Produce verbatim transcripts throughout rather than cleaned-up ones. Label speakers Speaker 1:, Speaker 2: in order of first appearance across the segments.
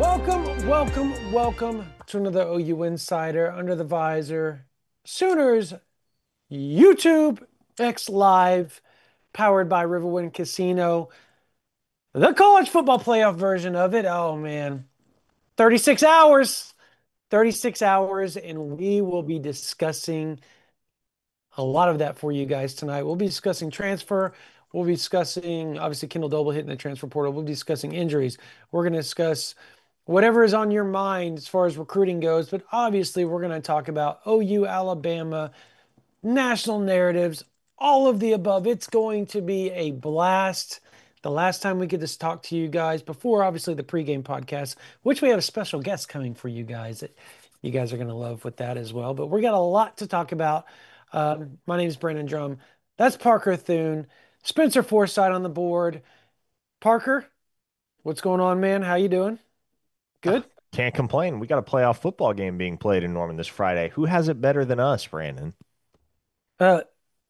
Speaker 1: Welcome, welcome, welcome to another O U Insider Under the Visor. Sooners YouTube X Live, powered by Riverwind Casino. The college football playoff version of it. Oh man, thirty-six hours. thirty-six hours, and we will be discussing a lot of that for you guys tonight. We'll be discussing transfer. We'll be discussing, obviously, Kendall Doble hitting the transfer portal. We'll be discussing injuries. We're going to discuss whatever is on your mind as far as recruiting goes. But obviously, we're going to talk about O U, Alabama, national narratives, all of the above. It's going to be a blast. The last time we get to talk to you guys before, obviously, the pregame podcast, which we have a special guest coming for you guys that you guys are going to love with that as well. But we got a lot to talk about. Um, my name is Brandon Drum. That's Parker Thune. Spencer Forsythe on the board. Parker, what's going on, man? How you doing? Good?
Speaker 2: Can't complain. We got a playoff football game being played in Norman this Friday. Who has it better than us, Brandon?
Speaker 1: Uh,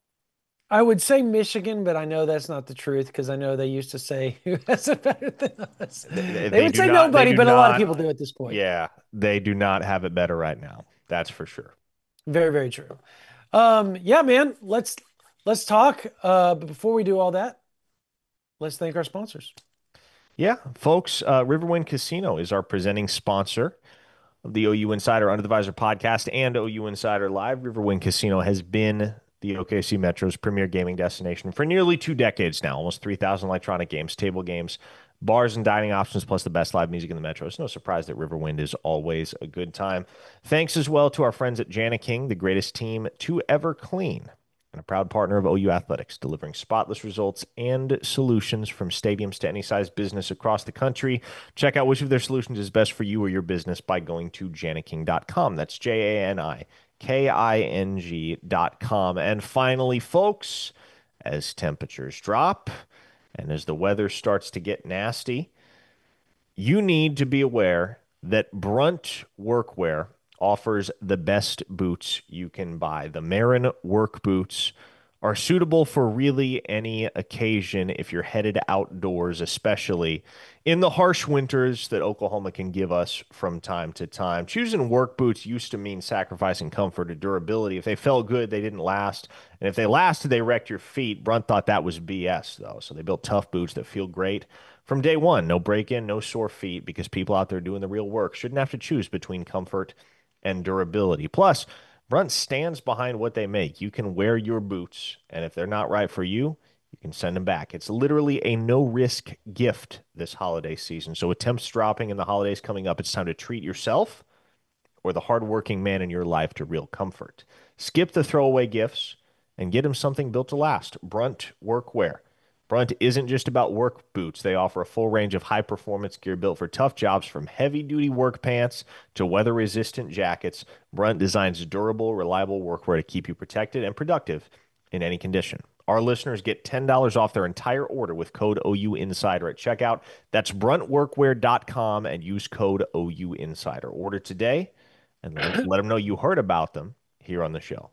Speaker 1: I would say Michigan, but I know that's not the truth because I know they used to say who has it better than us.
Speaker 2: They,
Speaker 1: They
Speaker 2: they
Speaker 1: would
Speaker 2: do
Speaker 1: say
Speaker 2: not. They
Speaker 1: nobody,
Speaker 2: do
Speaker 1: but a lot of
Speaker 2: not.
Speaker 1: people do at this point.
Speaker 2: Yeah, they do not have it better right now. That's for sure.
Speaker 1: Very, very true. Um, yeah, man, let's let's talk. Uh, but before we do all that, let's thank our sponsors.
Speaker 2: Yeah, folks, uh, Riverwind Casino is our presenting sponsor of the O U Insider Under the Visor podcast and O U Insider Live. Riverwind Casino has been the O K C Metro's premier gaming destination for nearly two decades now. Almost three thousand electronic games, table games, bars and dining options, plus the best live music in the Metro. It's no surprise that Riverwind is always a good time. Thanks as well to our friends at Jana King, the greatest team to ever clean, and a proud partner of O U Athletics, delivering spotless results and solutions from stadiums to any size business across the country. Check out which of their solutions is best for you or your business by going to janiking dot com. That's J A N I K I N G dot com. And finally, folks, as temperatures drop and as the weather starts to get nasty, you need to be aware that Brunt Workwear offers the best boots you can buy. The Marin work boots are suitable for really any occasion if you're headed outdoors, especially in the harsh winters that Oklahoma can give us from time to time. Choosing work boots used to mean sacrificing comfort or durability. If they felt good, they didn't last. And if they lasted, they wrecked your feet. Brunt thought that was B S, though. So they built tough boots that feel great from day one. No break-in, no sore feet, because people out there doing the real work shouldn't have to choose between comfort and durability. Plus, Brunt stands behind what they make. You can wear your boots, and if they're not right for you, you can send them back. It's literally a no-risk gift this holiday season. So with temps dropping and the holidays coming up, it's time to treat yourself or the hardworking man in your life to real comfort. Skip the throwaway gifts and get him something built to last. Brunt Workwear. Brunt isn't just about work boots. They offer a full range of high-performance gear built for tough jobs, from heavy-duty work pants to weather-resistant jackets. Brunt designs durable, reliable workwear to keep you protected and productive in any condition. Our listeners get ten dollars off their entire order with code O U Insider at checkout. That's brunt workwear dot com and use code O U Insider. Order today and let, let them know you heard about them here on the show.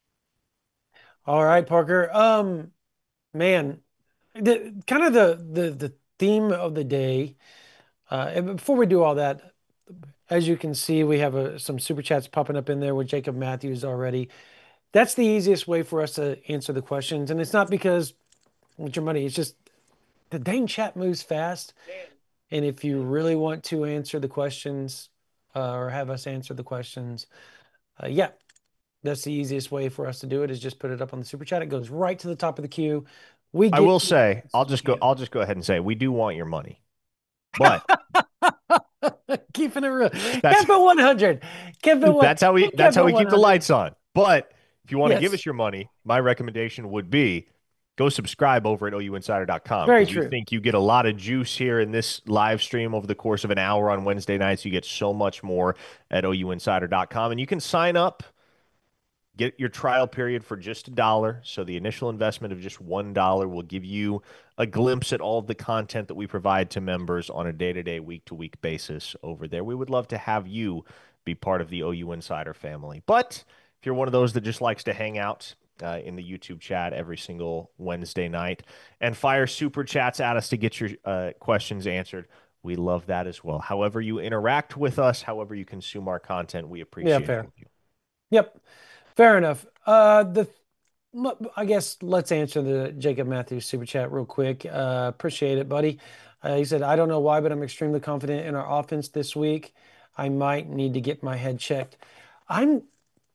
Speaker 1: All right, Parker. Um, man, the kind of the the the theme of the day. Uh, and before we do all that, as you can see, we have a, some super chats popping up in there with Jacob Matthews already. That's the easiest way for us to answer the questions, and it's not because with your money. It's just the dang chat moves fast, and if you really want to answer the questions uh, or have us answer the questions, uh, yeah, that's the easiest way for us to do it is just put it up on the super chat. It goes right to the top of the queue. We
Speaker 2: I
Speaker 1: get
Speaker 2: will
Speaker 1: to the
Speaker 2: say, I'll
Speaker 1: answers
Speaker 2: just
Speaker 1: we
Speaker 2: go.
Speaker 1: can.
Speaker 2: I'll just go ahead and say we do want your money, but
Speaker 1: Keeping it real.
Speaker 2: that's
Speaker 1: Keep it one hundred. Keep it one.
Speaker 2: that's how we
Speaker 1: Keep
Speaker 2: that's how
Speaker 1: it
Speaker 2: we keep the
Speaker 1: one hundred.
Speaker 2: lights on. But if you want to give
Speaker 1: Yes,
Speaker 2: us your money, my recommendation would be go subscribe over at O U Insider dot com
Speaker 1: very
Speaker 2: because we
Speaker 1: true.
Speaker 2: think you get a lot of juice here in this live stream over the course of an hour on Wednesday nights. You get so much more at O U Insider dot com, and you can sign up. Get your trial period for just a dollar. So the initial investment of just one dollar will give you a glimpse at all of the content that we provide to members on a day-to-day, week-to-week basis over there. We would love to have you be part of the O U Insider family. But if you're one of those that just likes to hang out uh, in the YouTube chat every single Wednesday night and fire super chats at us to get your uh, questions answered, We love that as well. However you interact with us, however you consume our content, we
Speaker 1: Yeah,
Speaker 2: appreciate
Speaker 1: fair.
Speaker 2: you.
Speaker 1: Yep, fair enough. Uh, the I guess let's answer the Jacob Matthews super chat real quick. Uh, appreciate it, buddy. Uh, he said, I don't know why, but I'm extremely confident in our offense this week. I might need to get my head checked. I'm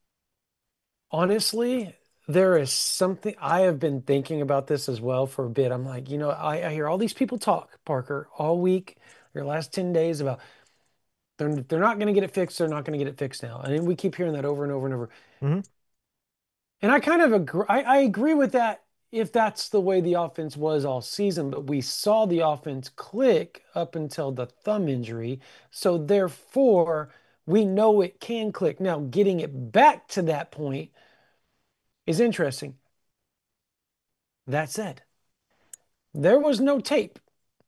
Speaker 1: honestly, there is something I have been thinking about this as well for a bit. I'm like, you know, I, I hear all these people talk, Parker, all week, your last ten days about they're they're not going to get it fixed. They're not going to get it fixed now. And we keep hearing that over and over and over.
Speaker 2: Mhm.
Speaker 1: And I kind of agree. I, I agree with that if that's the way the offense was all season, but we saw the offense click up until the thumb injury. So therefore, we know it can click. Now, getting it back to that point is interesting. That said, there was no tape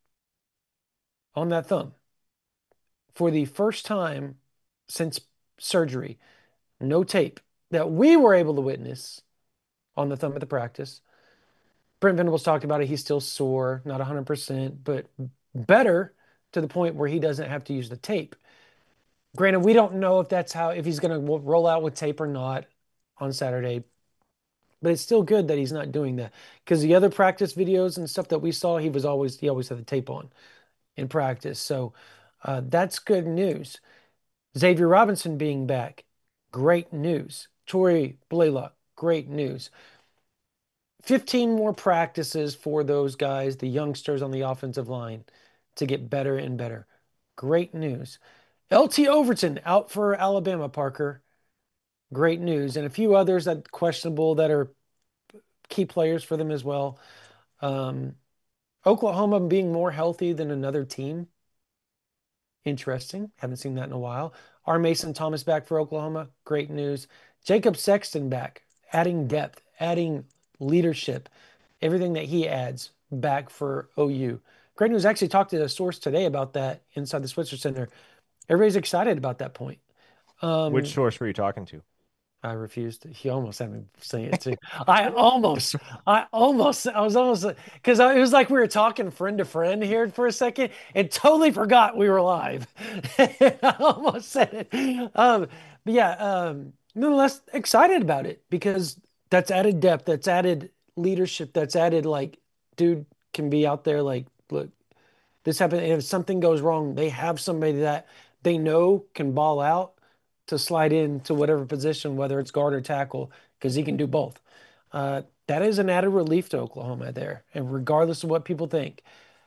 Speaker 1: on that thumb for the first time since surgery. No tape that we were able to witness on the thumb at the practice. Brent Venables talked about it. He's still sore, not one hundred percent, but better to the point where he doesn't have to use the tape. Granted, we don't know if that's how, if he's going to roll out with tape or not on Saturday, but it's still good that he's not doing that because the other practice videos and stuff that we saw, he was always, he always had the tape on in practice. So uh, that's good news. Xavier Robinson being back, great news. Torrey Blaylock, great news. fifteen more practices for those guys, the youngsters on the offensive line, to get better and better. Great news. L T Overton out for Alabama, Parker. Great news. And a few others that questionable that are key players for them as well. Um, Oklahoma being more healthy than another team. Interesting. Haven't seen that in a while. R. Mason Thomas back for Oklahoma. Great news. Jacob Sexton back, adding depth, adding leadership, everything that he adds back for O U. Great news. Actually talked to a source today about that inside the Switzer Center. Everybody's excited about that point.
Speaker 2: Which
Speaker 1: Um,
Speaker 2: source were you talking to?
Speaker 1: I refused. He almost had me say it too. I almost, I almost, I was almost because it was like we were talking friend to friend here for a second and totally forgot we were live. I almost said it. Um, but yeah, um, nonetheless, excited about it because that's added depth, that's added leadership, that's added like, dude can be out there like, look, this happened. And if something goes wrong, they have somebody that they know can ball out to slide into whatever position, whether it's guard or tackle, because he can do both. Uh, that is an added relief to Oklahoma there, and regardless of what people think.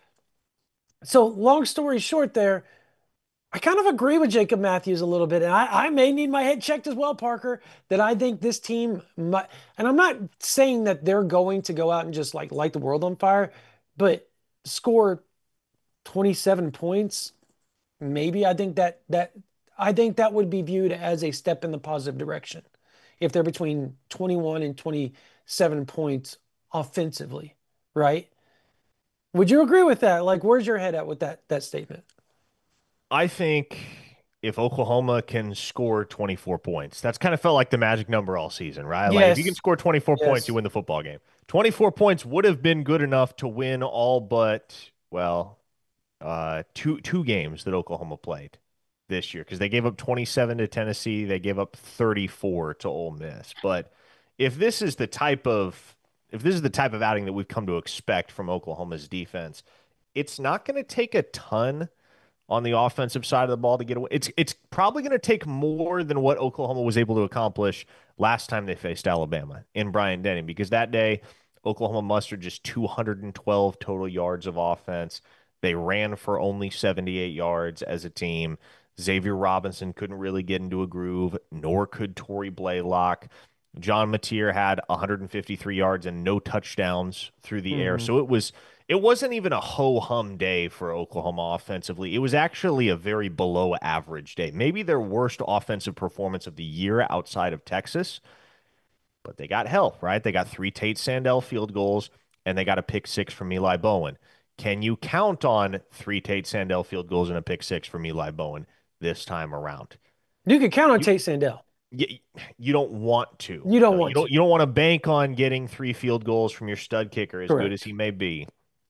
Speaker 1: So, long story short, there, I kind of agree with Jacob Matthews a little bit, and I, I may need my head checked as well, Parker. That I think this team might, and I'm not saying that they're going to go out and just like light the world on fire, but score twenty-seven points maybe I think that that I think that would be viewed as a step in the positive direction if they're between twenty-one and twenty-seven points offensively, right? Would you agree with that? Like, where's your head at with that that statement?
Speaker 2: I think if Oklahoma can score twenty-four points, that's kind of felt like the magic number all season, right? Like if you can
Speaker 1: Yes,
Speaker 2: score twenty-four points, you
Speaker 1: yes.
Speaker 2: win the football game. twenty-four points would have been good enough to win all but, well, uh, two two games that Oklahoma played this year because they gave up twenty-seven to Tennessee, they gave up thirty-four to Ole Miss. But if this is the type of if this is the type of outing that we've come to expect from Oklahoma's defense, it's not going to take a ton on the offensive side of the ball to get away. It's it's probably going to take more than what Oklahoma was able to accomplish last time they faced Alabama in Bryant-Denny because that day Oklahoma mustered just two hundred twelve total yards of offense. They ran for only seventy-eight yards as a team. Xavier Robinson couldn't really get into a groove, nor could Torrey Blaylock. John Mateer had one hundred fifty-three yards and no touchdowns through the air.
Speaker 1: Hmm.
Speaker 2: So it was it wasn't even a ho-hum day for Oklahoma offensively. It was actually a very below average day. Maybe their worst offensive performance of the year outside of Texas, but they got help, right? They got three Tate Sandell field goals and they got a pick six from Eli Bowen. Can you count on three Tate Sandell field goals and a pick six from Eli Bowen this time around?
Speaker 1: You can count on
Speaker 2: You
Speaker 1: Tate Sandell.
Speaker 2: you, you don't want to.
Speaker 1: You don't
Speaker 2: No, you
Speaker 1: want
Speaker 2: don't
Speaker 1: to.
Speaker 2: you don't want to bank on getting three field goals from your stud kicker as good as
Speaker 1: Correct.
Speaker 2: he may be.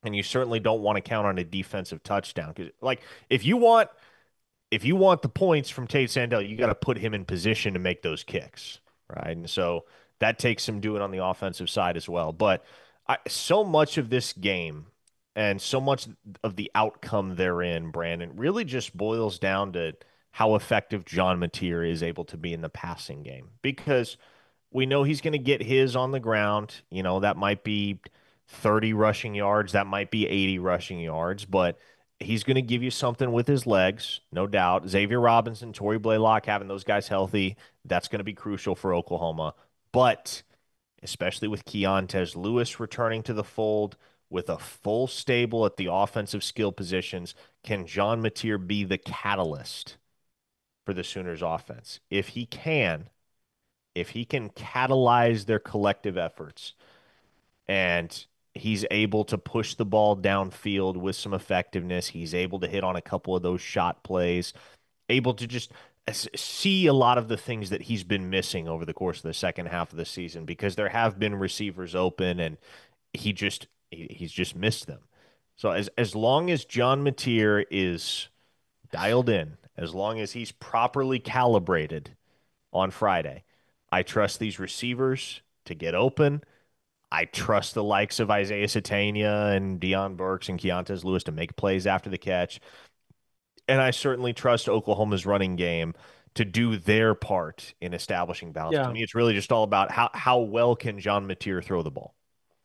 Speaker 2: and you certainly don't want to count on a defensive touchdown because, like, if you want if you want the points from Tate Sandell, you got to put him in position to make those kicks, right? And so that takes some doing on the offensive side as well. But I, so much of this game and so much of the outcome therein, Brandon, really just boils down to how effective John Mateer is able to be in the passing game because we know he's going to get his on the ground. You know, that might be thirty rushing yards, that might be eighty rushing yards, but he's going to give you something with his legs, no doubt. Xavier Robinson, Torrey Blaylock, having those guys healthy, that's going to be crucial for Oklahoma. But especially with Keontez Lewis returning to the fold, with a full stable at the offensive skill positions, can John Mateer be the catalyst for the Sooners offense? If he can, if he can catalyze their collective efforts and he's able to push the ball downfield with some effectiveness, he's able to hit on a couple of those shot plays, able to just see a lot of the things that he's been missing over the course of the second half of the season because there have been receivers open and he just he, he's just missed them. So as as long as John Mateer is dialed in, as long as he's properly calibrated on Friday, I trust these receivers to get open. I trust the likes of Isaiah Satania and Deion Burks and Keontez Lewis to make plays after the catch. And I certainly trust Oklahoma's running game to do their part in establishing balance. To
Speaker 1: Yeah,
Speaker 2: me, it's really just all about how, how well can John Mateer throw the ball.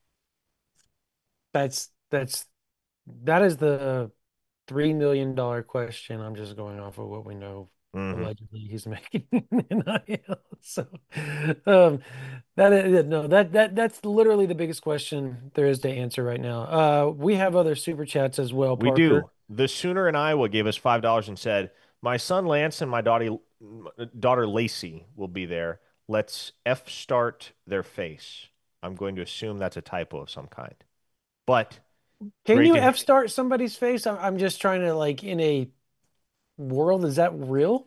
Speaker 1: that's that's that is the three million dollar question. I'm just going off of what we know
Speaker 2: Hmm.
Speaker 1: allegedly he's making in N I L. So um that is no that that that's literally the biggest question there is to answer right now. Uh we have other super chats as well,
Speaker 2: We
Speaker 1: Parker.
Speaker 2: do. The Sooner in Iowa gave us five dollars and said, "My son Lance and my daughter daughter Lacey will be there. Let's F start their face." I'm going to assume that's a typo of some kind. But
Speaker 1: Can
Speaker 2: great
Speaker 1: you
Speaker 2: to
Speaker 1: F start somebody's face? I'm I'm just trying to like in a world, is that real?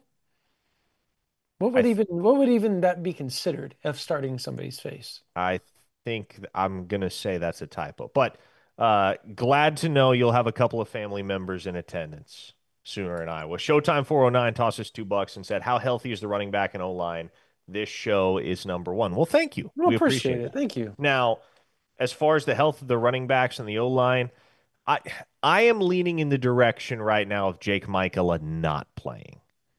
Speaker 1: What
Speaker 2: I
Speaker 1: would even what would even that be considered? F starting somebody's face.
Speaker 2: I think th- I'm gonna say that's a typo. But uh, glad to know you'll have a couple of family members in attendance sooner in Iowa. Showtime four oh nine tossed us two bucks and said, "How healthy is the running back and O line? This show is number one." Well, thank you.
Speaker 1: Well,
Speaker 2: We
Speaker 1: appreciate
Speaker 2: appreciate
Speaker 1: it.
Speaker 2: that.
Speaker 1: Thank you.
Speaker 2: Now, as far as the health of the running backs and the O line, I I am leaning in the direction right now of Jake Michaela not playing.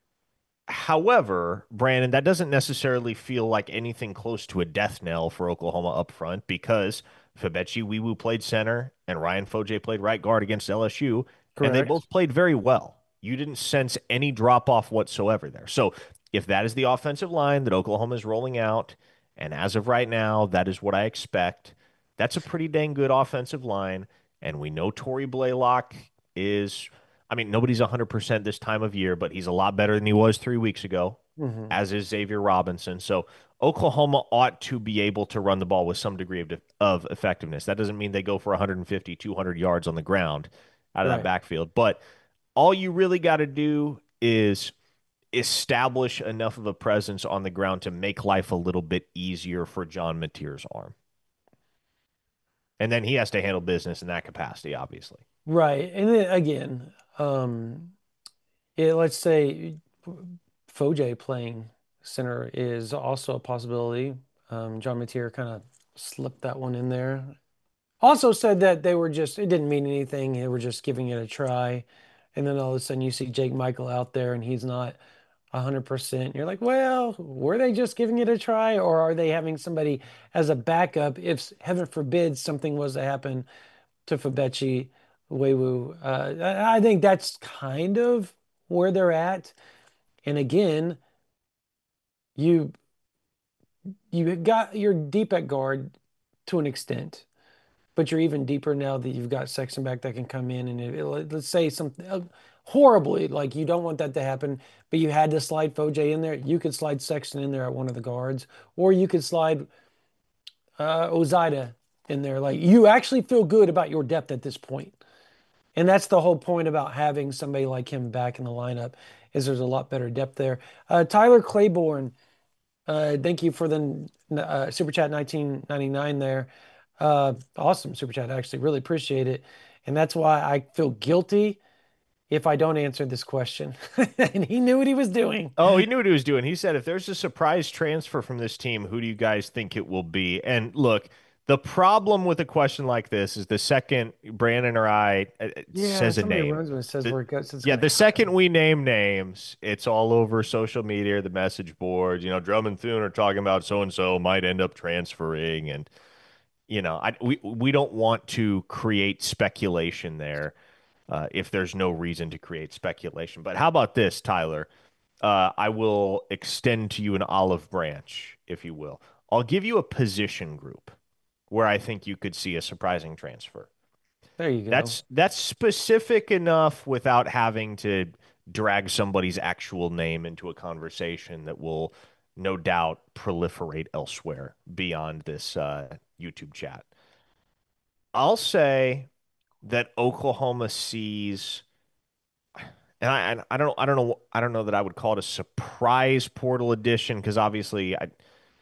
Speaker 2: However, Brandon, that doesn't necessarily feel like anything close to a death knell for Oklahoma up front because Fabechi Wiwu played center and Ryan Foje played right guard against L S U, and they
Speaker 1: Correct.
Speaker 2: both played very well. You didn't sense any drop off whatsoever there. So, if that is the offensive line that Oklahoma is rolling out, and as of right now, that is what I expect, that's a pretty dang good offensive line. And we know Torrey Blaylock is I mean, nobody's one hundred percent this time of year, but he's a lot better than he was three weeks ago,
Speaker 1: Hmm.
Speaker 2: as is Xavier Robinson. So Oklahoma ought to be able to run the ball with some degree of, of effectiveness. That doesn't mean they go for one fifty, two hundred yards on the ground out of that
Speaker 1: Right.
Speaker 2: backfield. But all you really got to do is establish enough of a presence on the ground to make life a little bit easier for John Mateer's arm. And then he has to handle business in that capacity, obviously.
Speaker 1: Right. And then again, um, it, let's say Foje playing center is also a possibility. Um, John Mateer kind of slipped that one in there. Also said that they were just, it didn't mean anything. They were just giving it a try. And then all of a sudden you see Jake Michael out there and he's not one hundred percent. You're like, well, were they just giving it a try or are they having somebody as a backup if, heaven forbid, something was to happen to Fabechi Weiwu? Uh, I I think that's kind of where they're at. And again, you you got you're deep at guard to an extent, but you're even deeper now that you've got Sexton back that can come in and it, it- let's say something uh, horribly like you don't want that to happen, but you had to slide Foje in there. You could slide Sexton in there at one of the guards, or you could slide uh, Ozida in there. Like you actually feel good about your depth at this point. And that's the whole point about having somebody like him back in the lineup is there's a lot better depth there. Uh, Tyler Claiborne, uh, thank you for the uh, Super Chat nineteen ninety-nine there. Uh, awesome super chat. I actually really appreciate it. And that's why I feel guilty if I don't answer this question. And he knew what he was doing.
Speaker 2: Oh, he knew what he was doing. He said, if there's a surprise transfer from this team, who do you guys think it will be? And look, the problem with a question like this is the second Brandon or I uh, uh,
Speaker 1: Yeah,
Speaker 2: says a
Speaker 1: somebody
Speaker 2: name,
Speaker 1: runs and says
Speaker 2: the,
Speaker 1: where it goes, it's
Speaker 2: yeah,
Speaker 1: going to
Speaker 2: the second
Speaker 1: happen.
Speaker 2: we name names, it's all over social media, the message boards. You know, Drum and Thune are talking about so and so might end up transferring, and you know, I we we don't want to create speculation there uh, if there's no reason to create speculation. But how about this, Tyler? Uh, I will extend to you an olive branch, if you will. I'll give you a position group where I think you could see a surprising transfer.
Speaker 1: There you go.
Speaker 2: That's that's specific enough without having to drag somebody's actual name into a conversation that will no doubt proliferate elsewhere beyond this uh, YouTube chat. I'll say that Oklahoma sees, and I and I don't I don't know I don't know that I would call it a surprise portal edition because obviously I,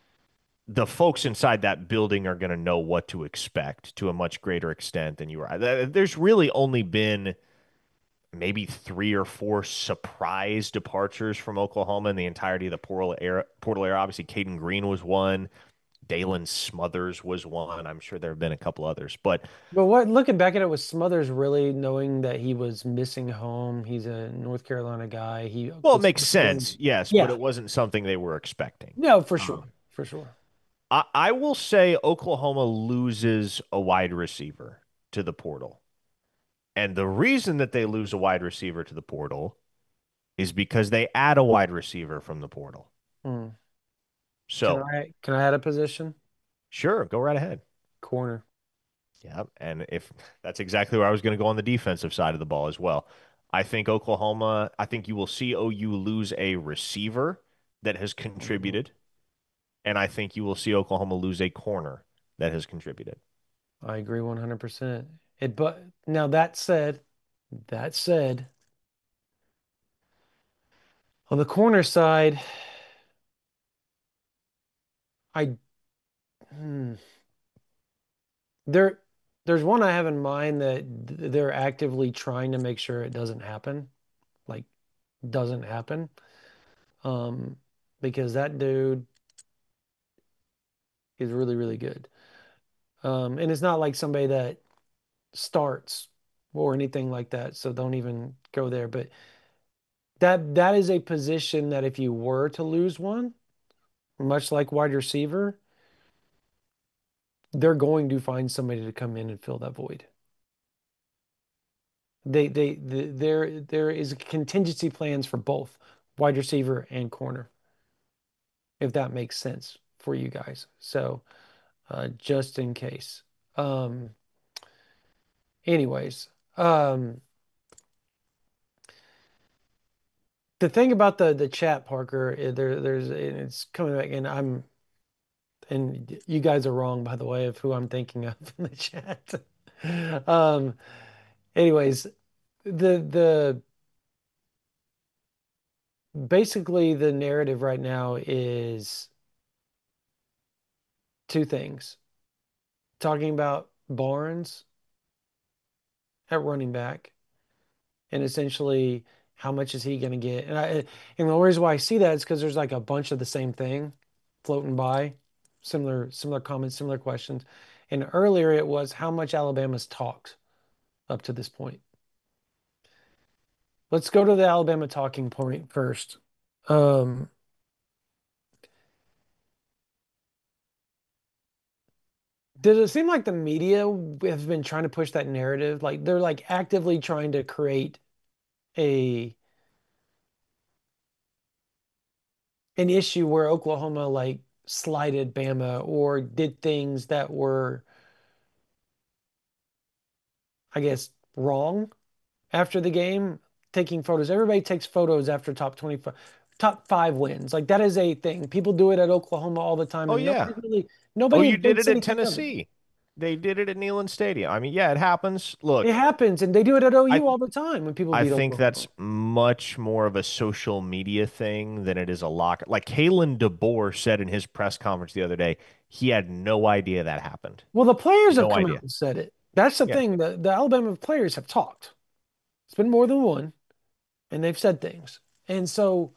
Speaker 2: the folks inside that building are going to know what to expect to a much greater extent than you are. There's really only been maybe three or four surprise departures from Oklahoma in the entirety of the portal era. Portal era. Obviously, Caden Green was one. Dalen Smothers was one. I'm sure there have been a couple others, but
Speaker 1: But what looking back at it was Smothers really knowing that he was missing home. He's a North Carolina guy. He
Speaker 2: well, it
Speaker 1: was
Speaker 2: makes sense, yes, but
Speaker 1: yeah,
Speaker 2: it wasn't something they were expecting.
Speaker 1: no, for sure.
Speaker 2: Um,
Speaker 1: For sure.
Speaker 2: I, I will say Oklahoma loses a wide receiver to the portal. And the reason that they lose a wide receiver to the portal is because they add a wide receiver from the portal.
Speaker 1: Hmm. Can
Speaker 2: So,
Speaker 1: I can I add a position?
Speaker 2: sure, go right ahead.
Speaker 1: Corner.
Speaker 2: Yeah, and if that's exactly where I was going to go on the defensive side of the ball as well. I think Oklahoma, I think you will see O U lose a receiver that has
Speaker 1: Mhm.
Speaker 2: contributed, and I think you will see Oklahoma lose a corner that has contributed.
Speaker 1: I agree one hundred percent. It but now that said, that said, on the corner side, I hmm, there there's one I have in mind that th- they're actively trying to make sure it doesn't happen. Like doesn't happen. Um, because that dude is really, really good. Um, and it's not like somebody that starts or anything like that, so don't even go there. But that that is a position that if you were to lose one, much like wide receiver, they're going to find somebody to come in and fill that void. They they, the there there is contingency plans for both wide receiver and corner, if that makes sense for you guys. So uh, just in case. Um, anyways, um, the thing about the the chat, Parker, eh, there there's it's coming back, and I'm and you guys are wrong, by the way, of who I'm thinking of in the chat. Um, anyways, the the basically the narrative right now is two things. Talking about Barnes at running back and essentially how much is he going to get? And I and the reason why I see that is because there's like a bunch of the same thing floating by, similar similar comments, similar questions. And earlier it was how much Alabama's talked up to this point. Let's go to the Alabama talking point first. Um, does it seem like the media have been trying to push that narrative? Like they're like actively trying to create a an issue where Oklahoma like slighted Bama or did things that were, I guess, wrong after the game, taking photos. Everybody takes photos after top twenty-five, top five wins. Like that is a thing. People do it at Oklahoma all the time,
Speaker 2: Oh
Speaker 1: and nobody
Speaker 2: yeah.
Speaker 1: really,
Speaker 2: Oh,
Speaker 1: nobody
Speaker 2: you did
Speaker 1: thinks
Speaker 2: it at
Speaker 1: anything of it.
Speaker 2: Tennessee. They did it at Neyland Stadium. I mean, yeah, it happens.
Speaker 1: It
Speaker 2: Look,
Speaker 1: happens, and they do it at
Speaker 2: I
Speaker 1: O U all the time when people
Speaker 2: I
Speaker 1: beat
Speaker 2: think that's
Speaker 1: Oklahoma.
Speaker 2: much more of a social media thing than it is a locker. Like Kalen DeBoer said in his press conference the other day, he had no idea that happened.
Speaker 1: Well, the players have
Speaker 2: No
Speaker 1: come out
Speaker 2: idea.
Speaker 1: and said it. That's the
Speaker 2: Yeah.
Speaker 1: thing. The, the Alabama players have talked. It's been more than one, and they've said things. And so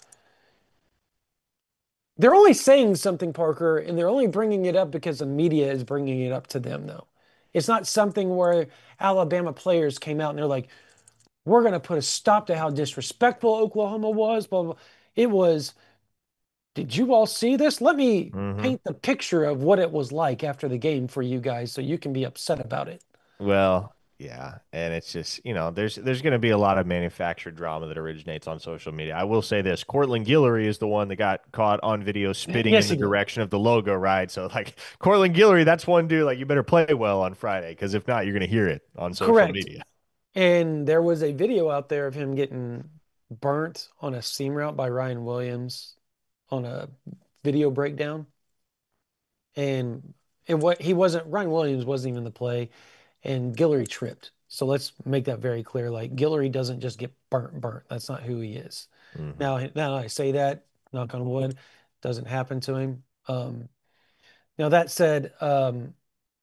Speaker 1: they're only saying something, Parker, and they're only bringing it up because the media is bringing it up to them, though. It's not something where Alabama players came out and they're like, we're going to put a stop to how disrespectful Oklahoma was. Blah, blah, blah. It was, did you all see this? Let me
Speaker 2: hmm
Speaker 1: paint the picture of what it was like after the game for you guys so you can be upset about it.
Speaker 2: Well, yeah, and it's just, you know, there's there's going to be a lot of manufactured drama that originates on social media. I will say this, Cortland Guillory is the one that got caught on video spitting in
Speaker 1: Yes,
Speaker 2: the
Speaker 1: he did.
Speaker 2: direction of the logo, right? So like Cortland Guillory, that's one dude like you better play well on Friday because if not, you're going to hear it on social
Speaker 1: Correct.
Speaker 2: media.
Speaker 1: And there was a video out there of him getting burnt on a seam route by Ryan Williams on a video breakdown. And it what he wasn't Ryan Williams wasn't even in the play, and Guillory tripped. So let's make that very clear. Like Guillory doesn't just get burnt, burnt. That's not who he is.
Speaker 2: hmm
Speaker 1: Now, now I say that, knock on wood, doesn't happen to him. Um, now that said, um,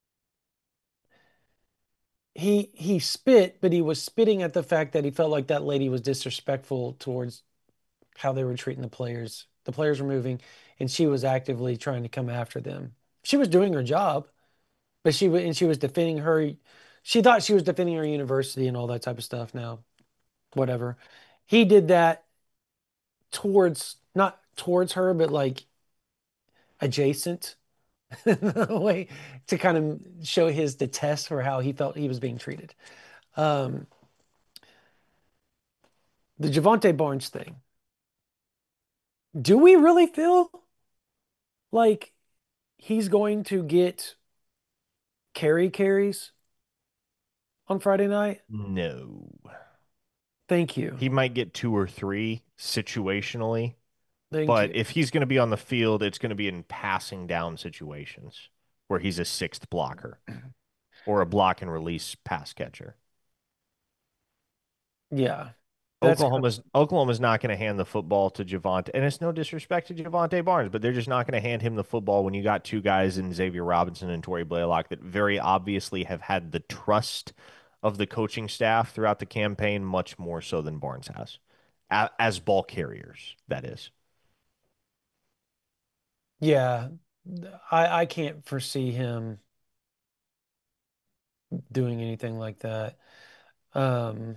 Speaker 1: he he spit, but he was spitting at the fact that he felt like that lady was disrespectful towards how they were treating the players. The players were moving, and she was actively trying to come after them. She was doing her job, but she and she was defending her. She thought she was defending her university and all that type of stuff. Now, whatever. He did that towards not towards her, but like adjacent way to kind of show his detest for how he felt he was being treated. Um, the Javante Barnes thing. Do we really feel like he's going to get carry carries on Friday night?
Speaker 2: No.
Speaker 1: Thank you.
Speaker 2: He might get two or three situationally,
Speaker 1: Thank
Speaker 2: but
Speaker 1: you.
Speaker 2: if he's going to be on the field, it's going to be in passing down situations where he's a sixth blocker or a block and release pass catcher.
Speaker 1: Yeah. That's kind
Speaker 2: Oklahoma's Oklahoma's not going to hand the football to Javante, and it's no disrespect to Javante Barnes, but they're just not going to hand him the football when you got two guys in Xavier Robinson and Torrey Blaylock that very obviously have had the trust of the coaching staff throughout the campaign, much more so than Barnes has, A- as ball carriers, that is.
Speaker 1: yeah. I I can't foresee him doing anything like that. Um,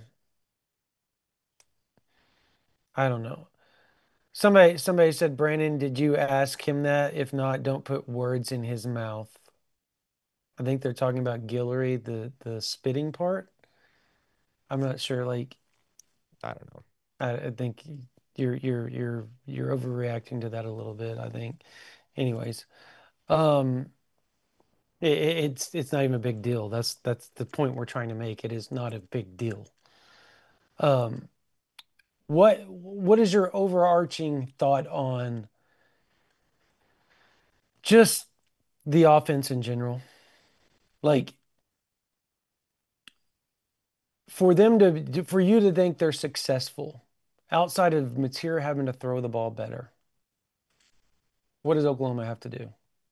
Speaker 1: I don't know. Somebody somebody said, Brandon, did you ask him that? If not, don't put words in his mouth. I think they're talking about Guillory, the the spitting part. I'm not sure. Like,
Speaker 2: I don't know.
Speaker 1: I, I think you're you're you're you're overreacting to that a little bit, I think. Anyways, um, it, it's it's not even a big deal. That's that's the point we're trying to make. It is not a big deal. Um, what what is your overarching thought on just the offense in general? Like for them to for you to think they're successful outside of Mateer having to throw the ball better, what does Oklahoma have to do?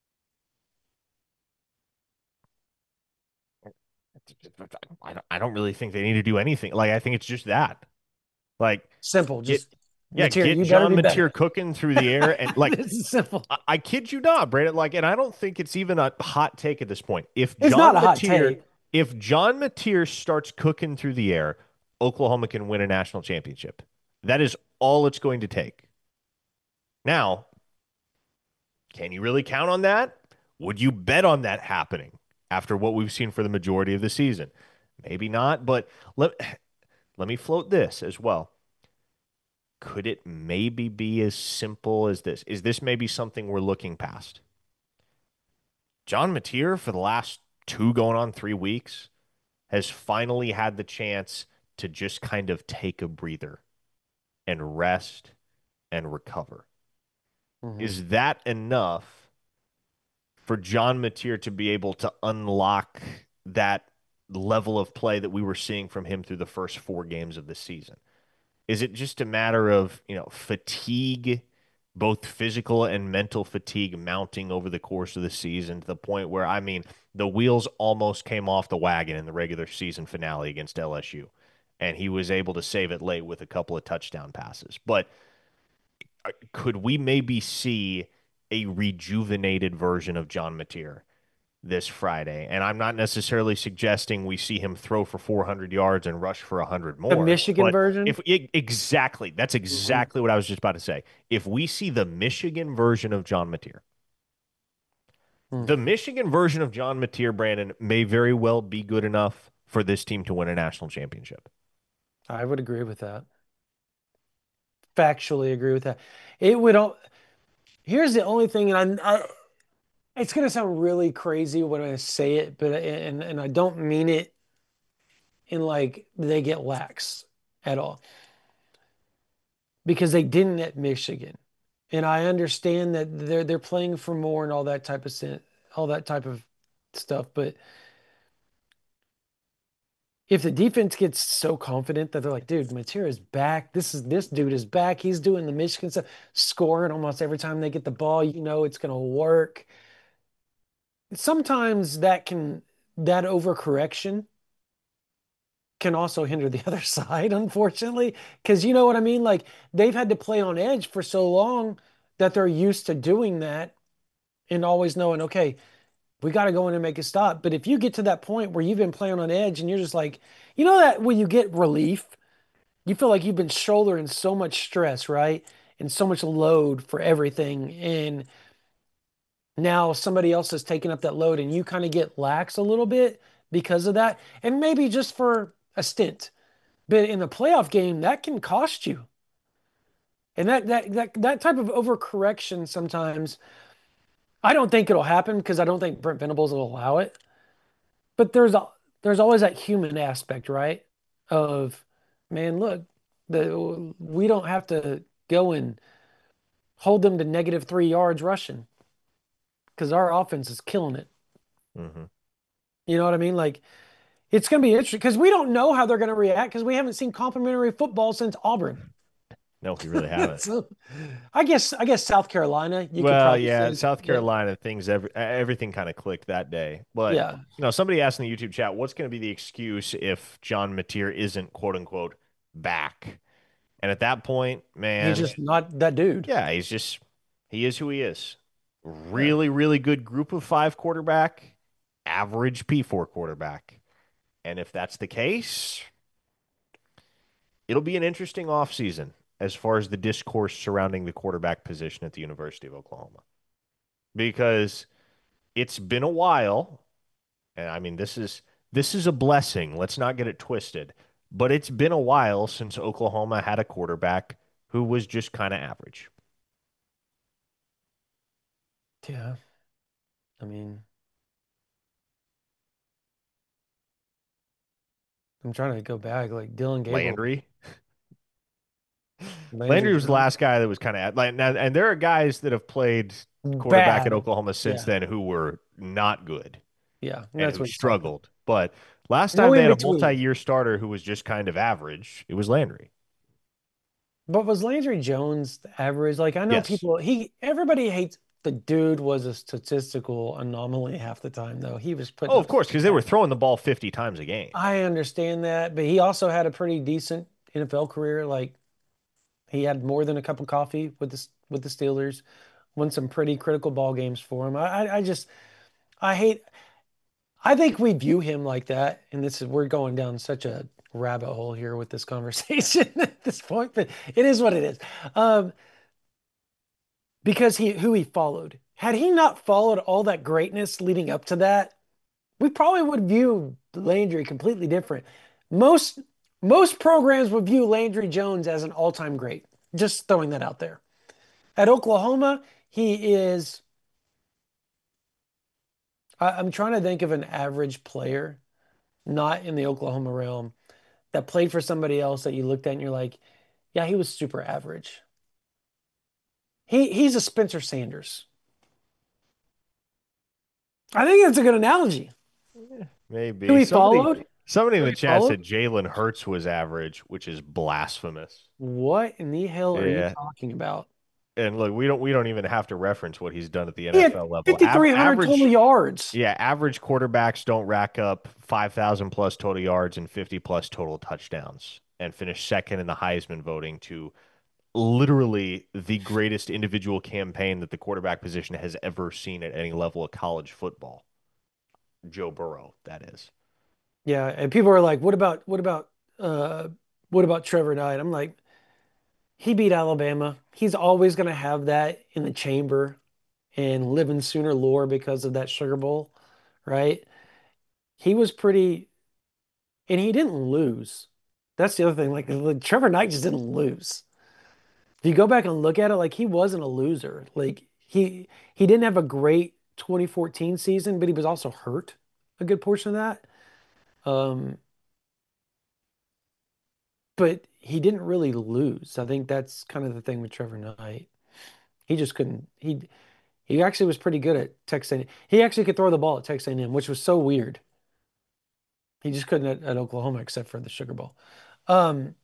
Speaker 2: I don't, I don't really think they need to do anything. Like I think it's just that. Like
Speaker 1: Simple,
Speaker 2: get
Speaker 1: just
Speaker 2: yeah,
Speaker 1: Mateer,
Speaker 2: get
Speaker 1: you better
Speaker 2: John
Speaker 1: be
Speaker 2: Mateer
Speaker 1: better.
Speaker 2: cooking through the air and like
Speaker 1: This is simple.
Speaker 2: I, I kid you not, Brandon. Like, and I don't think it's even a hot take at this point. If
Speaker 1: It's not
Speaker 2: John
Speaker 1: a hot
Speaker 2: Mateer,
Speaker 1: take.
Speaker 2: if John Mateer starts cooking through the air, Oklahoma can win a national championship. That is all it's going to take. Now, can you really count on that? Would you bet on that happening after what we've seen for the majority of the season? Maybe not, but let let me float this as well. Could it maybe be as simple as this? Is this maybe something we're looking past? John Mateer, for the last two going on three weeks, has finally had the chance to just kind of take a breather and rest and recover.
Speaker 1: Mhm.
Speaker 2: Is that enough for John Mateer to be able to unlock that level of play that we were seeing from him through the first four games of the season? Is it just a matter of, you know, fatigue, both physical and mental fatigue mounting over the course of the season to the point where, I mean, the wheels almost came off the wagon in the regular season finale against L S U, and he was able to save it late with a couple of touchdown passes. But uh, could we maybe see a rejuvenated version of John Mateer this Friday? And I'm not necessarily suggesting we see him throw for four hundred yards and rush for one hundred
Speaker 1: The
Speaker 2: more,
Speaker 1: Michigan
Speaker 2: but
Speaker 1: version.
Speaker 2: if e- exactly, that's
Speaker 1: Mhm.
Speaker 2: exactly what I was just about to say. If we see the Michigan version of John Mateer,
Speaker 1: Mm.
Speaker 2: the Michigan version of John Mateer, Brandon, may very well be good enough for this team to win a national championship.
Speaker 1: I would agree with that. Factually agree with that. It would all. Here's the only thing, and I, I it's gonna sound really crazy when I say it, but and and I don't mean it in like they get lax at all because they didn't at Michigan, and I understand that they're they're playing for more and all that type of sen- all that type of stuff, but if the defense gets so confident that they're like, dude, Mateer is back. This is this dude is back. He's doing the Michigan stuff, scoring almost every time they get the ball. You know it's gonna work. Sometimes that can that overcorrection can also hinder the other side, unfortunately, because you know what I mean? Like they've had to play on edge for so long that they're used to doing that and always knowing, okay, we got to go in and make a stop. But if you get to that point where you've been playing on edge and you're just like, you know that when you get relief, you feel like you've been shouldering so much stress, right? And so much load for everything. And now somebody else has taken up that load and you kind of get lax a little bit because of that. And maybe just for a stint. But in the playoff game, that can cost you. And that that that that type of overcorrection sometimes, I don't think it'll happen because I don't think Brent Venables will allow it. But there's a there's always that human aspect, right? Of man, look, the we don't have to go and hold them to negative three yards rushing because our offense is killing it.
Speaker 2: Hmm.
Speaker 1: You know what I mean? Like it's going to be interesting because we don't know how they're going to react because we haven't seen complimentary football since Auburn.
Speaker 2: No, we really haven't.
Speaker 1: So I guess I guess South Carolina, you could
Speaker 2: Well,
Speaker 1: probably
Speaker 2: yeah,
Speaker 1: say,
Speaker 2: South
Speaker 1: but
Speaker 2: Carolina, things every, e, everything kind of clicked that day. But
Speaker 1: yeah,
Speaker 2: you know, somebody asked in the YouTube chat, what's going to be the excuse if John Mateer isn't quote unquote back? And at that point,
Speaker 1: he's
Speaker 2: man,
Speaker 1: just not that dude.
Speaker 2: yeah, he's just he is who he is.
Speaker 1: Yeah.
Speaker 2: Really, really good group of five quarterback, average P four quarterback. And if that's the case, it'll be an interesting offseason as far as the discourse surrounding the quarterback position at the University of Oklahoma. Because it's been a while, and I mean this is this is a blessing. Let's not get it twisted. But it's been a while since Oklahoma had a quarterback who was just kind of average.
Speaker 1: Yeah. I mean, I'm trying to go back like Dylan Gabriel,
Speaker 2: Landry.
Speaker 1: Landry
Speaker 2: Landry was the
Speaker 1: Jones.
Speaker 2: last guy that was kind of like, and and there are guys that have played quarterback at
Speaker 1: Bad.
Speaker 2: Oklahoma since
Speaker 1: Yeah.
Speaker 2: then who were not good
Speaker 1: Yeah. And
Speaker 2: and
Speaker 1: that's
Speaker 2: who
Speaker 1: what he's talking.
Speaker 2: struggled. But last
Speaker 1: No
Speaker 2: time they
Speaker 1: in
Speaker 2: had a
Speaker 1: between.
Speaker 2: multi-year starter who was just kind of average, it was Landry.
Speaker 1: But was Landry Jones the average? Like I know
Speaker 2: Yes.
Speaker 1: people he everybody hates the dude was a statistical anomaly half the time though. He was putting
Speaker 2: Oh, of
Speaker 1: up
Speaker 2: course, because they
Speaker 1: stats.
Speaker 2: were throwing the ball fifty times a game.
Speaker 1: I understand that, but he also had a pretty decent N F L career. Like he had more than a cup of coffee with the with the Steelers, won some pretty critical ball games for him. I I, I just I hate I think we view him like that, and this is we're going down such a rabbit hole here with this conversation at this point, but it is what it is. Um, because he who he followed. Had he not followed all that greatness leading up to that, we probably would view Landry completely different. Most most programs would view Landry Jones as an all-time great. Just throwing that out there. At Oklahoma, he is. I, I'm trying to think of an average player, not in the Oklahoma realm, that played for somebody else that you looked at and you're like, yeah, he was super average. He he's a Spencer Sanders. I think that's a good analogy. Who
Speaker 2: Maybe
Speaker 1: he
Speaker 2: somebody
Speaker 1: followed?
Speaker 2: somebody in
Speaker 1: Who
Speaker 2: the
Speaker 1: he
Speaker 2: chat
Speaker 1: followed?
Speaker 2: said Jalen Hurts was average, which is blasphemous.
Speaker 1: What in the hell are you
Speaker 2: Yeah.
Speaker 1: talking about?
Speaker 2: And look, we don't we don't even have to reference what he's done at the
Speaker 1: He had
Speaker 2: N F L level. Av
Speaker 1: fifty-three hundred total
Speaker 2: average,
Speaker 1: yards.
Speaker 2: yeah, average quarterbacks don't rack up five thousand plus total yards and fifty plus total touchdowns and finish second in the Heisman voting to literally the greatest individual campaign that the quarterback position has ever seen at any level of college football. Joe Burrow, that is.
Speaker 1: Yeah, and people are like, "What about what about uh what about Trevor Knight?" I'm like, he beat Alabama. He's always going to have that in the chamber and live in Sooner lore because of that Sugar Bowl, right? He was pretty, and he didn't lose. That's the other thing. Like, like Trevor Knight just didn't lose. If you go back and look at it, like he wasn't a loser. Like he he didn't have a great twenty fourteen season, but he was also hurt a good portion of that. Um, but he didn't really lose. I think that's kind of the thing with Trevor Knight. He just couldn't. He he actually was pretty good at Texas A and M. He actually could throw the ball at Texas A and M, which was so weird. He just couldn't at, at Oklahoma except for the Sugar Bowl. Um,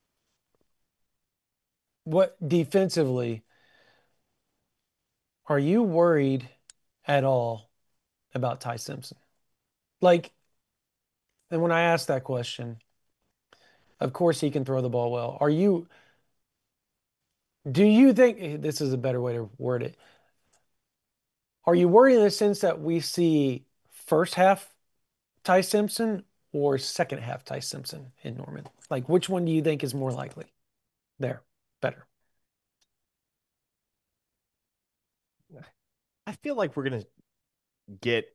Speaker 1: what defensively, are you worried at all about Ty Simpson? Like, and when I asked that question, of course he can throw the ball well. Are you, do you think this is a better way to word it? Are you worried in the sense that we see first half Ty Simpson or second half Ty Simpson in Norman? Like, which one do you think is more likely? There, better.
Speaker 2: I feel like we're gonna get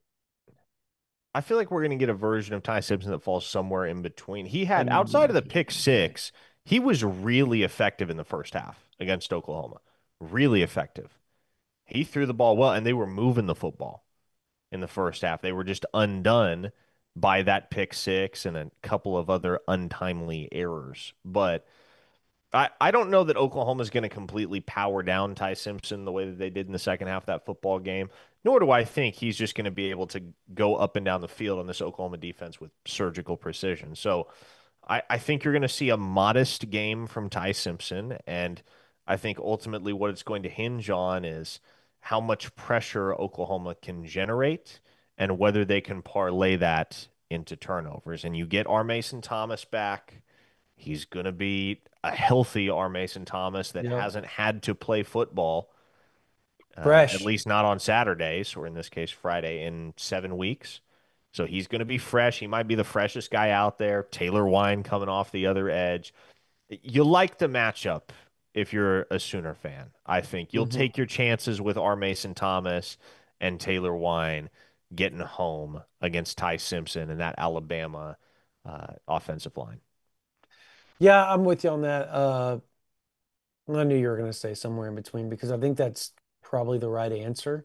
Speaker 2: I feel like we're going to get a version of Ty Simpson that falls somewhere in between. He
Speaker 1: I
Speaker 2: had,
Speaker 1: knew you
Speaker 2: outside
Speaker 1: were
Speaker 2: of the
Speaker 1: going to
Speaker 2: pick
Speaker 1: say.
Speaker 2: six, he was really effective in the first half against Oklahoma. Really effective. He threw the ball well, and they were moving the football in the first half. They were just undone by that pick six and a couple of other untimely errors. But I, I don't know that Oklahoma is going to completely power down Ty Simpson the way that they did in the second half of that football game. Nor do I think he's just going to be able to go up and down the field on this Oklahoma defense with surgical precision. So I, I think you're going to see a modest game from Ty Simpson. And I think ultimately what it's going to hinge on is how much pressure Oklahoma can generate and whether they can parlay that into turnovers. And you get R. Mason Thomas back. He's going to be a healthy R. Mason Thomas that
Speaker 1: Yep.
Speaker 2: hasn't had to play football, uh, at
Speaker 1: Fresh.
Speaker 2: least not on Saturdays, or in this case, Friday, in seven weeks. So he's going to be fresh. He might be the freshest guy out there. Taylor Wine coming off the other edge. You like the matchup if you're a Sooner fan. I think you'll
Speaker 1: hmm
Speaker 2: take your chances with R. Mason Thomas and Taylor Wine getting home against Ty Simpson and that Alabama uh, offensive line.
Speaker 1: Yeah, I'm with you on that. Uh, I knew you were going to say somewhere in between because I think that's probably the right answer.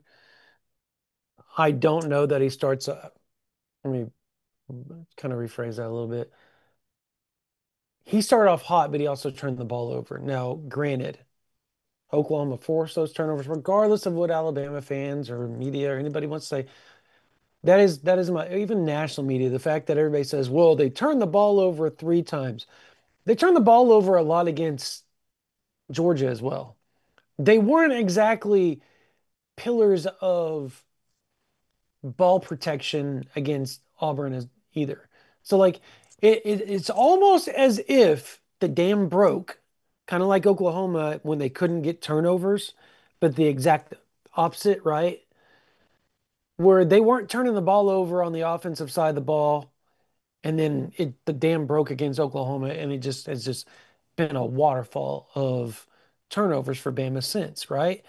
Speaker 1: I don't know that he starts. Uh, let me kind of rephrase that a little bit. He started off hot, but he also turned the ball over. Now, granted, Oklahoma forced those turnovers, regardless of what Alabama fans or media or anybody wants to say. That is that is my even national media. The fact that everybody says, "Well, they turned the ball over three times." They turned the ball over a lot against Georgia as well. They weren't exactly pillars of ball protection against Auburn as either. So like it, it it's almost as if the dam broke, kind of like Oklahoma when they couldn't get turnovers, but the exact opposite, right? Where they weren't turning the ball over on the offensive side of the ball, and then it the dam broke against Oklahoma, and it just has just been a waterfall of turnovers for Bama since, right?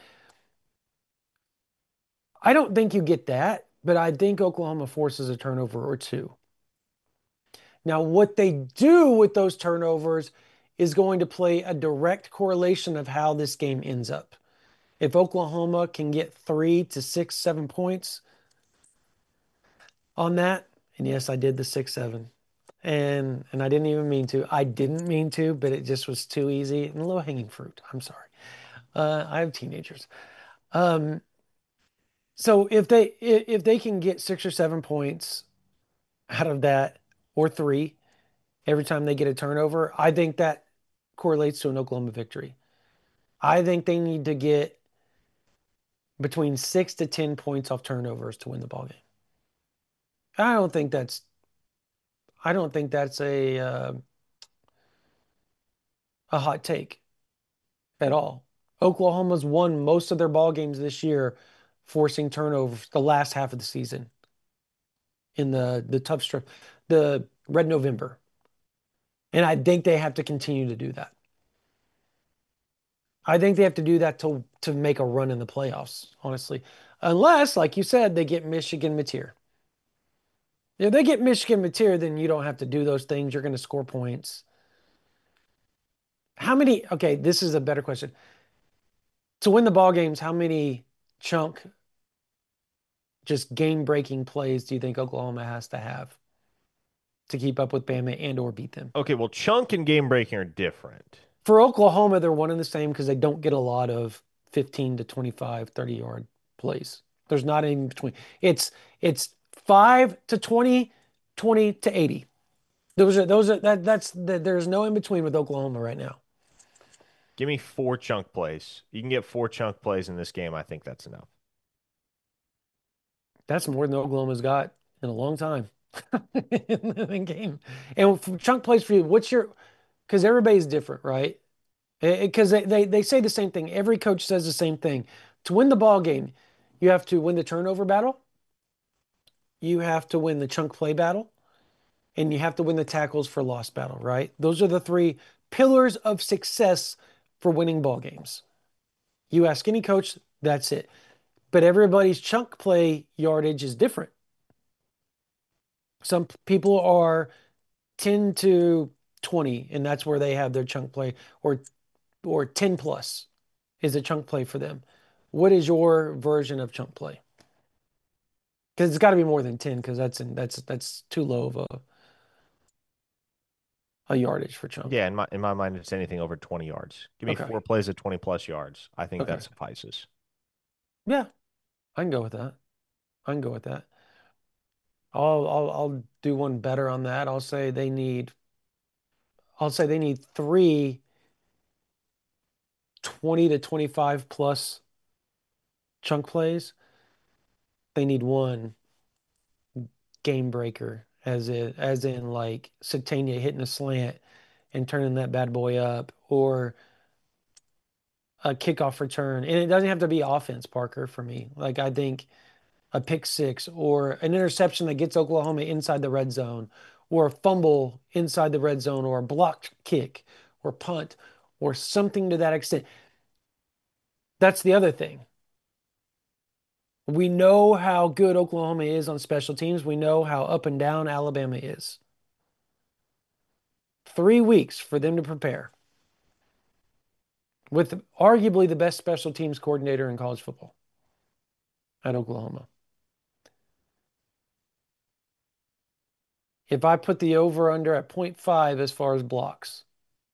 Speaker 1: I don't think you get that, but I think Oklahoma forces a turnover or two. Now, what they do with those turnovers is going to play a direct correlation of how this game ends up. If Oklahoma can get three to six, seven points on that, and yes, I did the six, seven, and and I didn't even mean to. I didn't mean to, but it just was too easy and low hanging fruit. I'm sorry. Uh, I have teenagers. Um, So if they i- if they can get six or seven points out of that, or three every time they get a turnover, I think that correlates to an Oklahoma victory. I think they need to get between six to ten points off turnovers to win the ball game. I don't think that's I don't think that's a uh, a hot take at all. Oklahoma's won most of their ball games this year, forcing turnovers the last half of the season in the the tough stretch, the Red November, and I think they have to continue to do that. I think they have to do that to to make a run in the playoffs, honestly. Unless, like you said, they get Michigan Mateer. If they get Michigan Mateer, then you don't have to do those things. You're going to score points. How many? Okay, this is a better question. To win the ball games, how many chunk, just game-breaking plays do you think Oklahoma has to have to keep up with Bama and or beat them?
Speaker 2: Okay, well, chunk and game breaking are different.
Speaker 1: For Oklahoma, they're one and the same because they don't get a lot of fifteen to twenty-five, thirty yard plays. There's not any in between. It's it's five to twenty, twenty to eighty. Those are those are that that's that there's no in between with Oklahoma right now.
Speaker 2: Give me four chunk plays. You can get four chunk plays in this game. I think that's enough.
Speaker 1: That's more than Oklahoma's got in a long time in the game. And for chunk plays for you, what's your because everybody's different, right? Because they, they they say the same thing. Every coach says the same thing. To win the ball game, you have to win the turnover battle, you have to win the chunk play battle, and you have to win the tackles for loss battle, right? Those are the three pillars of success for winning ball games. You ask any coach, that's it. But everybody's chunk play yardage is different. Some people are ten to twenty, and that's where they have their chunk play, or or ten plus is a chunk play for them. What is your version of chunk play? Because it's got to be more than ten, because that's in, that's that's too low of a, a yardage for chunk.
Speaker 2: Yeah, in my in my mind, it's anything over twenty yards. Give me
Speaker 1: Okay.
Speaker 2: four plays at twenty plus yards. I think that
Speaker 1: Okay.
Speaker 2: suffices.
Speaker 1: Yeah, I can go with that. I can go with that. I'll I'll I'll do one better on that. I'll say they need I'll say they need three twenty to twenty-five plus chunk plays. They need one game breaker, as in as in like Satania hitting a slant and turning that bad boy up, or a kickoff return. And it doesn't have to be offense, Parker, for me. Like I think a pick six or an interception that gets Oklahoma inside the red zone, or a fumble inside the red zone, or a blocked kick or punt or something to that extent. That's the other thing. We know how good Oklahoma is on special teams. We know how up and down Alabama is. Three weeks for them to prepare with arguably the best special teams coordinator in college football at Oklahoma. If I put the over under at point five as far as blocks,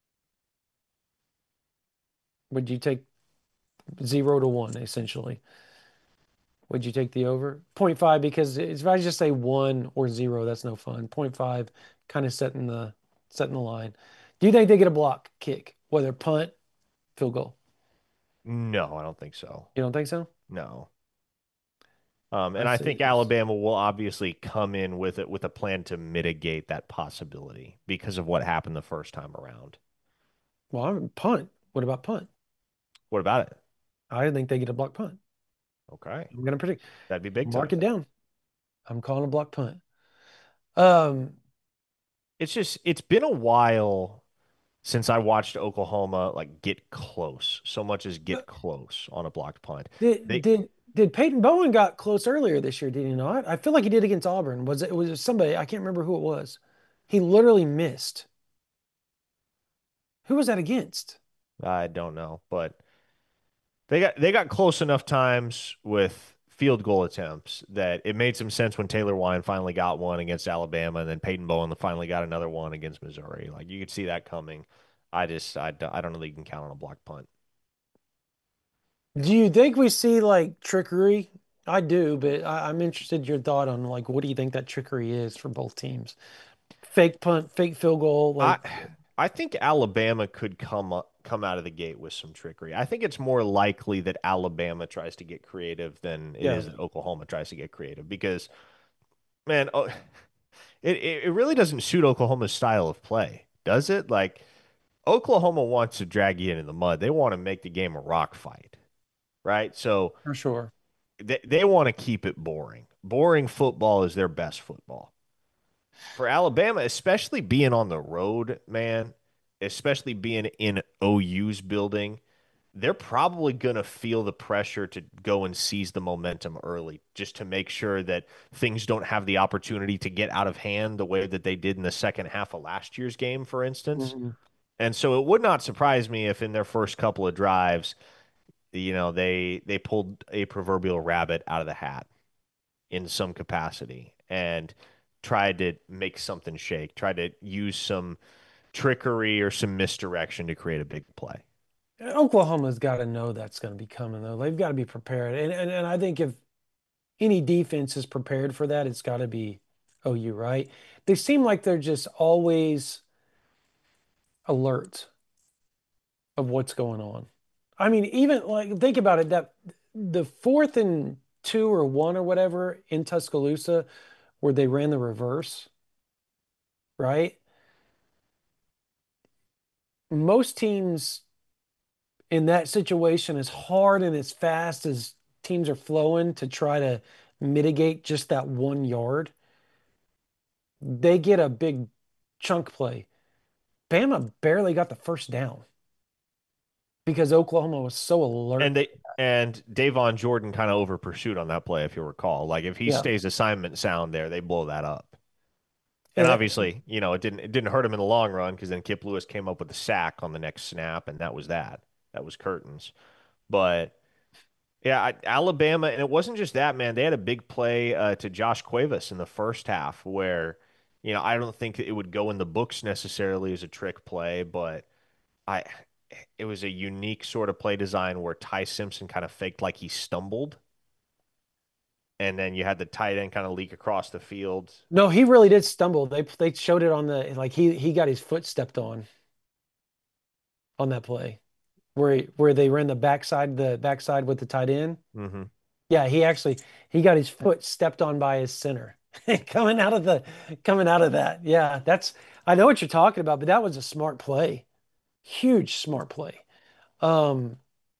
Speaker 1: would you take zero to one essentially? Would you take the over? point five, because if I just say one or zero, that's no fun. point five kind of setting the setting the line. Do you think they get a block kick, whether punt, field goal?
Speaker 2: No, I don't think so.
Speaker 1: You don't think so?
Speaker 2: No. Um,
Speaker 1: I
Speaker 2: and I
Speaker 1: see.
Speaker 2: think Alabama will obviously come in with it with a plan to mitigate that possibility because of what happened the first time around.
Speaker 1: Well, I'm punt. What about punt?
Speaker 2: What about it?
Speaker 1: I think they get a block punt.
Speaker 2: Okay.
Speaker 1: I'm gonna predict.
Speaker 2: That'd be big time
Speaker 1: Mark it
Speaker 2: then.
Speaker 1: down. I'm calling a block punt. Um,
Speaker 2: It's just it's been a while since I watched Oklahoma like get close, so much as get close on a blocked punt.
Speaker 1: did
Speaker 2: They
Speaker 1: did did Peyton Bowen got close earlier this year? Did he not? I feel like he did against Auburn. Was it was it somebody? I can't remember who it was. He literally missed. Who was that against?
Speaker 2: I don't know, but they got they got close enough times with field goal attempts that it made some sense when Taylor Wine finally got one against Alabama, and then Peyton Bowen finally got another one against Missouri. Like you could see that coming. I just I, I don't know that you can count on a block punt.
Speaker 1: Do you think we see like trickery? I do, but I, I'm interested in your thought on like what do you think that trickery is for both teams? Fake punt, fake field goal,
Speaker 2: I
Speaker 1: like
Speaker 2: I think Alabama could come up, come out of the gate with some trickery. I think it's more likely that Alabama tries to get creative than it
Speaker 1: yeah,
Speaker 2: is that Oklahoma tries to get creative because man, oh, it it really doesn't suit Oklahoma's style of play, does it? Like Oklahoma wants to drag you into the mud. They want to make the game a rock fight, right? So
Speaker 1: for sure.
Speaker 2: they they want to keep it boring. Boring football is their best football. For Alabama, especially being on the road, man, especially being in O U's building, they're probably going to feel the pressure to go and seize the momentum early just to make sure that things don't have the opportunity to get out of hand the way that they did in the second half of last year's game, for instance.
Speaker 1: Mhm.
Speaker 2: And so it would not surprise me if in their first couple of drives, you know, they they pulled a proverbial rabbit out of the hat in some capacity and tried to make something shake, tried to use some trickery or some misdirection to create a big play.
Speaker 1: Oklahoma's got to know that's going to be coming though. They've got to be prepared. And, and and I think if any defense is prepared for that, it's got to be O U, right? They seem like they're just always alert of what's going on. I mean, even like think about it, that the fourth and two or one or whatever in Tuscaloosa where they ran the reverse, right? Most teams in that situation, as hard and as fast as teams are flowing to try to mitigate just that one yard, they get a big chunk play. Bama barely got the first down because Oklahoma was so
Speaker 2: And
Speaker 1: alert.
Speaker 2: they and Davon Jordan kind of over pursued on that play, if you recall. Like if he
Speaker 1: Yeah.
Speaker 2: stays assignment sound there, they blow that up. And
Speaker 1: And that,
Speaker 2: obviously, you know, it didn't it didn't hurt him in the long run because then Kip Lewis came up with a sack on the next snap, and that was that. That was curtains. But yeah, I, Alabama, and it wasn't just that, man. They had a big play uh, to Josh Cuevas in the first half where, you know, I don't think it would go in the books necessarily as a trick play, but I it was a unique sort of play design where Ty Simpson kind of faked like he stumbled, and then you had the tight end kind of leak across the field.
Speaker 1: no, he really did stumble. They they showed it on the like he he got his foot stepped on on that play where he, where they ran the backside the backside with the tight end.
Speaker 2: Hmm.
Speaker 1: Yeah, he actually he got his foot stepped on by his center coming out of the coming out of that. Yeah, that's I know what you're talking about, but that was a smart play. Huge smart play. Um,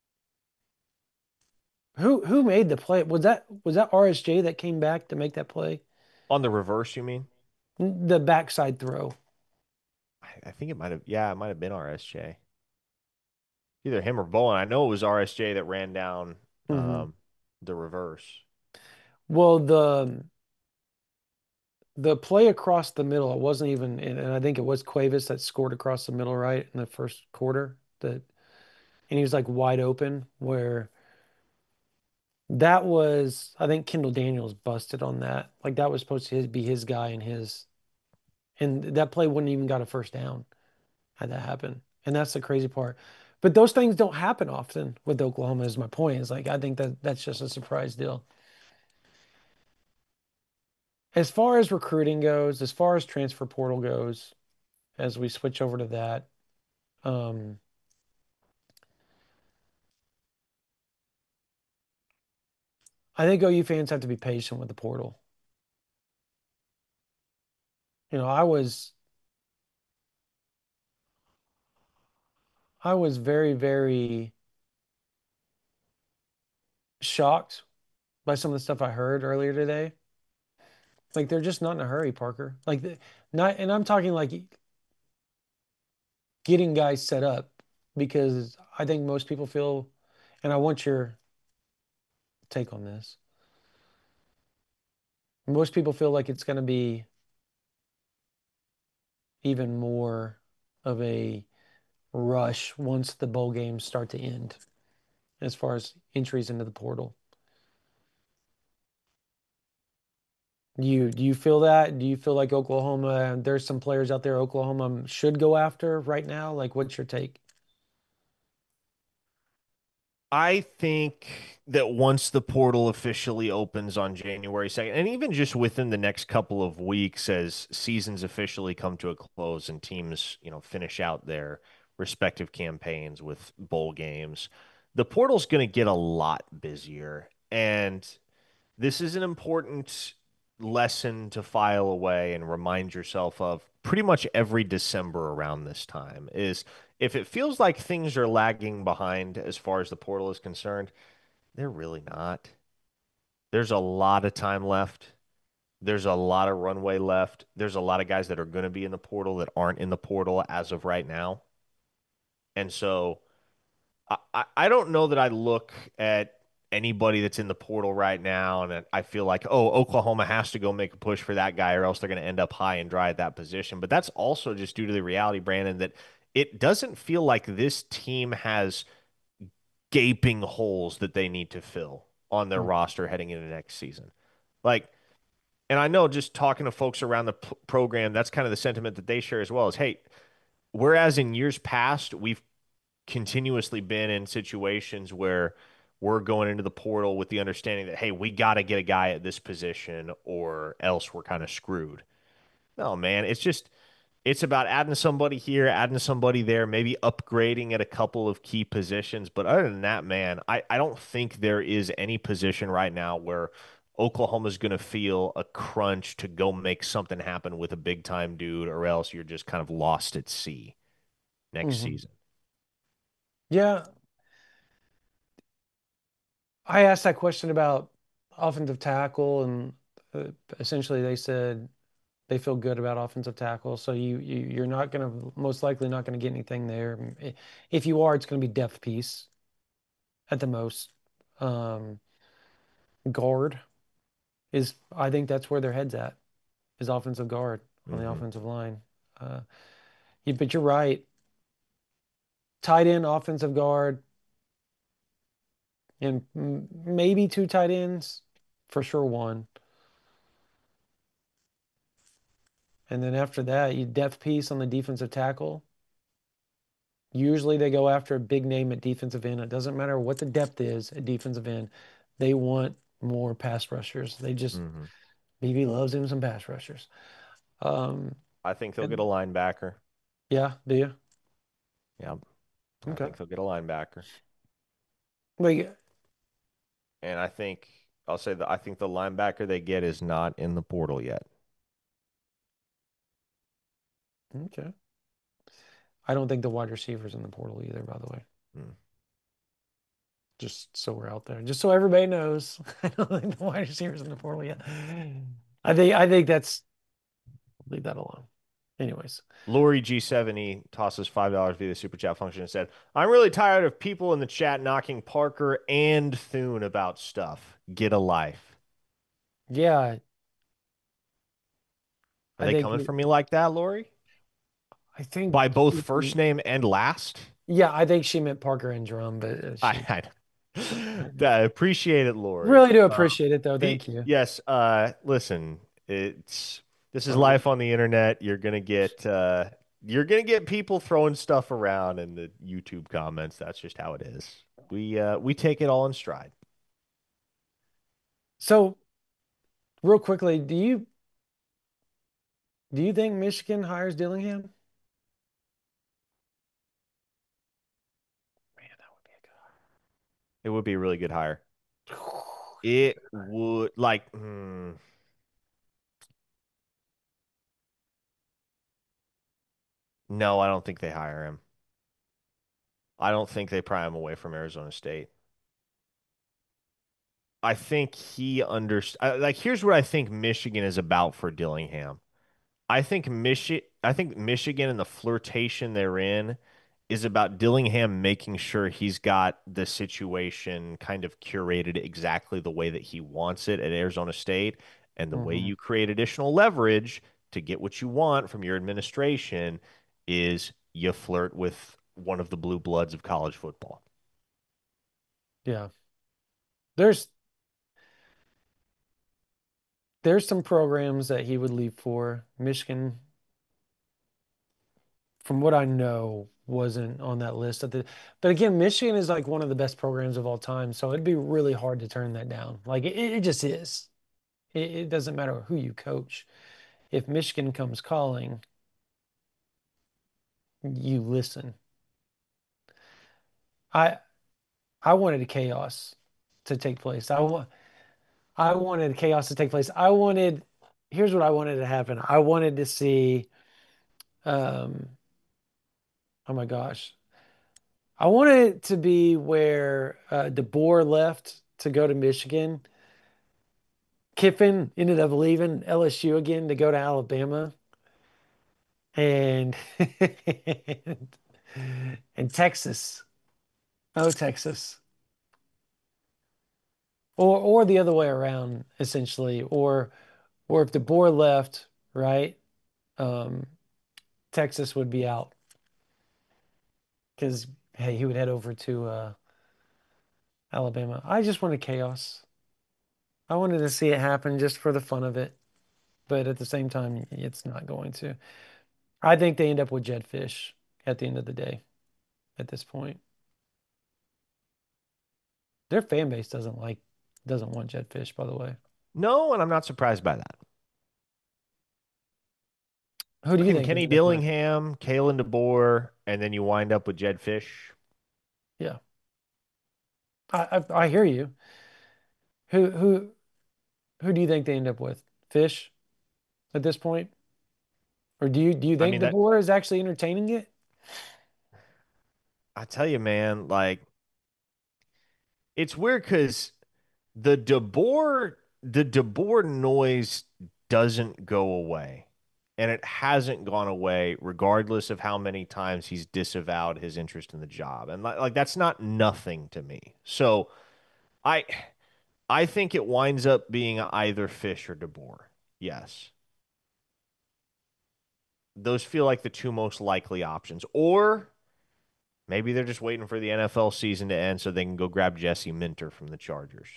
Speaker 1: who who made the play? Was that was that R S J that came back to make that play?
Speaker 2: On the reverse, you mean?
Speaker 1: The backside throw.
Speaker 2: I, I think it might have, yeah, it might have been R S J. Either him or Bowen. I know it was R S J that ran down
Speaker 1: Hmm.
Speaker 2: um, the reverse.
Speaker 1: Well, the the play across the middle, it wasn't even, and I think it was Cuevas that scored across the middle, right, in the first quarter. That and he was like wide open where that was, I think Kendall Daniels busted on that. Like that was supposed to be his guy and his, and that play wouldn't even got a first down had that happen. And that's the crazy part. But those things don't happen often with Oklahoma, is my point. Is like I think that that's just a surprise deal. As far as recruiting goes, as far as transfer portal goes, as we switch over to that, um, I think O U fans have to be patient with the portal. You know, I was I was very, very shocked by some of the stuff I heard earlier today. Like they're just not in a hurry, Parker. Like the, not, and I'm talking like getting guys set up because I think most people feel, and I want your take on this. Most people feel like it's going to be even more of a rush once the bowl games start to end as far as entries into the portal. Do you do you feel that? Do you feel like Oklahoma, there's some players out there Oklahoma should go after right now? Like, what's your take?
Speaker 2: I think that once the portal officially opens on January second, and even just within the next couple of weeks as seasons officially come to a close and teams, you know, finish out their respective campaigns with bowl games, the portal's going to get a lot busier. And this is an important lesson to file away and remind yourself of pretty much every December around this time is if it feels like things are lagging behind as far as the portal is concerned, they're really not. There's a lot of time left. There's a lot of runway left. There's a lot of guys that are going to be in the portal that aren't in the portal as of right now. And so I, I I don't know that I look at anybody that's in the portal right now and I feel like, oh, Oklahoma has to go make a push for that guy or else they're going to end up high and dry at that position. But that's also just due to the reality, Brandon, that it doesn't feel like this team has gaping holes that they need to fill on their
Speaker 1: Mm.
Speaker 2: roster heading into next season. Like, and I know just talking to folks around the p- program, that's kind of the sentiment that they share as well is, hey, whereas in years past, we've continuously been in situations where we're going into the portal with the understanding that, hey, we got to get a guy at this position or else we're kind of screwed. No, man, it's just it's about adding somebody here, adding somebody there, maybe upgrading at a couple of key positions. But other than that, man, I, I don't think there is any position right now where Oklahoma's going to feel a crunch to go make something happen with a big time dude, or else you're just kind of lost at sea next
Speaker 1: Hmm.
Speaker 2: season.
Speaker 1: Yeah, I asked that question about offensive tackle, and uh, essentially they said they feel good about offensive tackle. So you, you you're not going to most likely not going to get anything there. I- If you are, it's going to be depth piece at the most. Um, Guard is I think that's where their head's at is offensive guard on the
Speaker 2: Hmm.
Speaker 1: offensive line. Uh, you, but you're right. Tight end, offensive guard, and m- maybe two tight ends, for sure one. And then after that, you depth piece on the defensive tackle. Usually they go after a big name at defensive end. It doesn't matter what the depth is at defensive end. They want more pass rushers. They just
Speaker 2: Hmm.
Speaker 1: B B loves him some pass rushers. Um,
Speaker 2: I think they'll get a
Speaker 1: and
Speaker 2: linebacker.
Speaker 1: yeah, do you?
Speaker 2: Yeah, I
Speaker 1: Okay.
Speaker 2: think they'll get a linebacker.
Speaker 1: Like,
Speaker 2: And I think I'll say that I think the linebacker they get is not in the portal yet.
Speaker 1: okay. I don't think the wide receiver's in the portal either, by the way.
Speaker 2: Hmm.
Speaker 1: Just so we're out there. Just so everybody knows. I don't think the wide receiver's in the portal yet. I think I think that's leave that alone. Anyways.
Speaker 2: Lori G seventy tosses five dollars via the super chat function and said, I'm really tired of people in the chat knocking Parker and Thune about stuff. Get a life.
Speaker 1: Yeah,
Speaker 2: Are
Speaker 1: I
Speaker 2: they
Speaker 1: think
Speaker 2: coming for me like that, Lori?
Speaker 1: I think
Speaker 2: By both first name and last?
Speaker 1: yeah, I think she meant Parker and Drum, but uh,
Speaker 2: I,
Speaker 1: she
Speaker 2: I, I appreciate it, Lori.
Speaker 1: really do
Speaker 2: Um,
Speaker 1: appreciate it though.
Speaker 2: the
Speaker 1: Thank you.
Speaker 2: yes, uh, listen, it's this is
Speaker 1: Um,
Speaker 2: life on the internet. You're gonna get uh, you're gonna get people throwing stuff around in the YouTube comments. That's just how it is. We uh, we take it all in stride.
Speaker 1: so real quickly, do you do you think Michigan hires Dillingham? Man, that would be
Speaker 2: It would be a really good hire.
Speaker 1: a good.
Speaker 2: It would like hmm, no, I don't think they hire him. I don't think they pry him away from Arizona State. I think he understands. Like, here's what I think Michigan is about for Dillingham. I think Michi I think Michigan and the flirtation they're in is about Dillingham making sure he's got the situation kind of curated exactly the way that he wants it at Arizona State. And the way
Speaker 1: Hmm.
Speaker 2: you create additional leverage to get what you want from your administration is you flirt with one of the blue bloods of college football.
Speaker 1: Yeah, there's there's some programs that he would leave for. Michigan, from what I know, wasn't on that list at the, but again, Michigan is like one of the best programs of all time, so it'd be really hard to turn that down. Like it, it just is. It, it doesn't matter who you coach. If Michigan comes calling, you listen. I I wanted chaos to take place. I want I wanted chaos to take place. I wanted, here's what I wanted to happen. I wanted to see, um, oh my gosh, I wanted it to be where uh, DeBoer left to go to Michigan. Kiffin ended up leaving L S U again to go to Alabama, and and Texas. Oh, Texas. Or or the other way around, essentially. Or or if DeBoer left, right? Um, Texas would be out because hey, he would head over to uh, Alabama. I just wanted chaos. I wanted to see it happen just for the fun of it, but at the same time, it's not going to. I think they end up with Jedd Fisch at the end of the day. At this point, their fan base doesn't like doesn't want Jedd Fisch, by the way.
Speaker 2: No, and I'm not surprised by that.
Speaker 1: Who do you
Speaker 2: Fucking
Speaker 1: think they
Speaker 2: Kenny
Speaker 1: end up with?
Speaker 2: Dillingham, Kalen DeBoer, and then you wind up with Jedd Fisch.
Speaker 1: Yeah, I I, I hear you. Who who who do you think they end up with? Fish at this point, or do you do you
Speaker 2: I
Speaker 1: think
Speaker 2: mean, that
Speaker 1: DeBoer is actually entertaining it?
Speaker 2: I tell you, man, like it's weird because the DeBoer the DeBoer noise doesn't go away. And it hasn't gone away, regardless of how many times he's disavowed his interest in the job. And like, like that's not nothing to me. So I I think it winds up being either Fish or DeBoer. Yes. Those feel like the two most likely options. Or maybe they're just waiting for the N F L season to end so they can go grab Jesse Minter from the Chargers.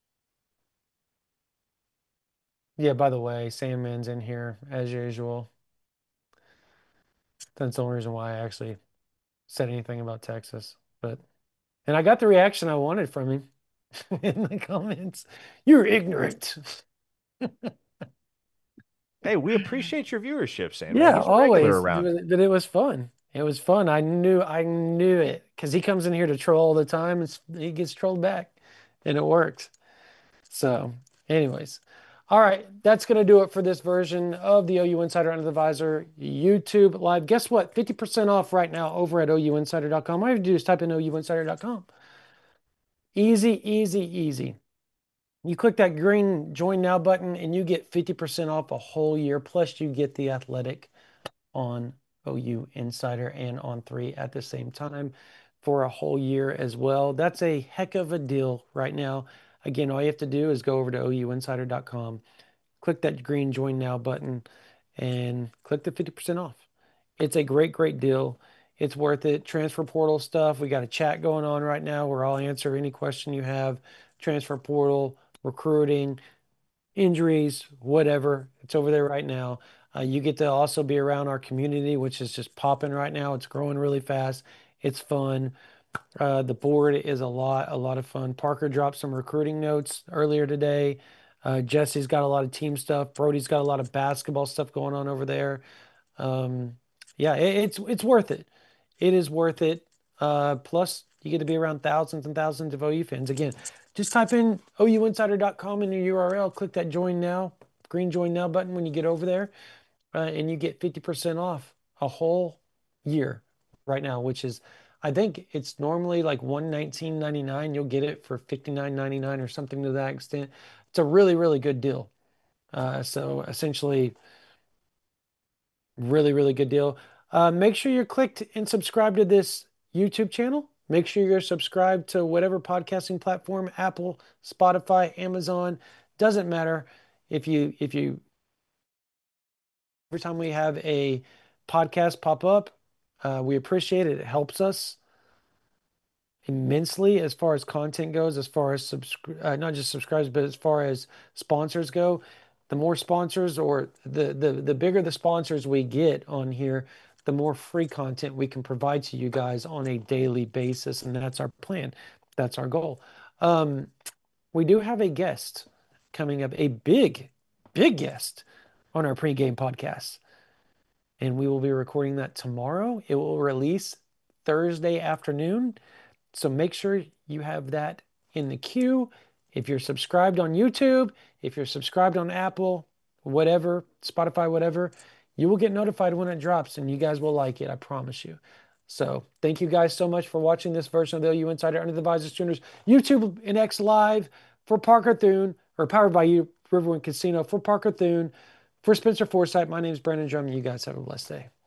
Speaker 1: Yeah, by the way, Sandman's in here as usual. That's the only reason why I actually said anything about Texas. But and I got the reaction I wanted from him in the comments. You're ignorant.
Speaker 2: Hey, we appreciate your viewership, Sandman.
Speaker 1: Yeah,
Speaker 2: He's a regular
Speaker 1: always.
Speaker 2: around
Speaker 1: But but it was fun. It was fun. I knew I knew it because he comes in here to troll all the time and s- he gets trolled back, and it works. So, anyways, all right, that's going to do it for this version of the O U Insider Under the Visor YouTube Live. Guess what? fifty percent off right now over at O U insider dot com. All you have to do is type in O U insider dot com. Easy, easy, easy. You click that green join now button and you get fifty percent off a whole year. Plus, you get the athletic on O U Insider and on three at the same time for a whole year as well. That's a heck of a deal right now. Again, all you have to do is go over to O U insider dot com, click that green join now button, and click the fifty percent off. It's a great, great deal. It's worth it. Transfer portal stuff. We got a chat going on right now where I'll answer any question you have. Transfer portal, recruiting, injuries, whatever. It's over there right now. Uh, you get to also be around our community, which is just popping right now. It's growing really fast. It's fun. Uh, the board is a lot, a lot of fun. Parker dropped some recruiting notes earlier today. Uh, Jesse's got a lot of team stuff. Brody's got a lot of basketball stuff going on over there. Um, yeah, it, it's it's worth it. It is worth it. Uh, plus, you get to be around thousands and thousands of O U fans. Again, just type in O U insider dot com in your U R L, click that join now, green join now button when you get over there, uh, and you get fifty percent off a whole year right now, which is, I think it's normally like one nineteen ninety-nine. You'll get it for fifty-nine ninety-nine or something to that extent. It's a really, really good deal. Uh, so essentially, really, really good deal. Uh, make sure you're clicked and subscribed to this YouTube channel. Make sure you're subscribed to whatever podcasting platform, Apple, Spotify, Amazon, doesn't matter. If you if you every time we have a podcast pop up, uh, we appreciate it. It helps us immensely as far as content goes, as far as subscri uh, not just subscribers, but as far as sponsors go. The more sponsors or the the the bigger the sponsors we get on here, the more free content we can provide to you guys on a daily basis. And that's our plan. That's our goal. Um, we do have a guest coming up, a big, big guest on our pregame podcast. And we will be recording that tomorrow. It will release Thursday afternoon. So make sure you have that in the queue. If you're subscribed on YouTube, if you're subscribed on Apple, whatever, Spotify, whatever, you will get notified when it drops and you guys will like it. I promise you. So thank you guys so much for watching this version of the O U Insider Under the Visor Sooners YouTube and X Live. For Parker Thune, or powered by you, Riverwind Casino. For Parker Thune, for Spencer Forsythe, my name is Brandon Drummond. You guys have a blessed day.